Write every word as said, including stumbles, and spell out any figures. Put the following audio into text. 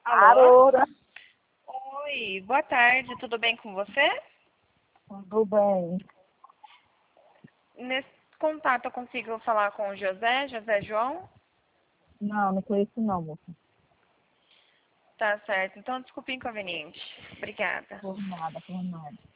Alô? Aurora, Oi, boa tarde, tudo bem com você? tudo bem? Nesse contato eu consigo falar com o José, José João? Não, não conheço não, moça. Tá certo, então desculpe o inconveniente. Obrigada. Por nada, por nada.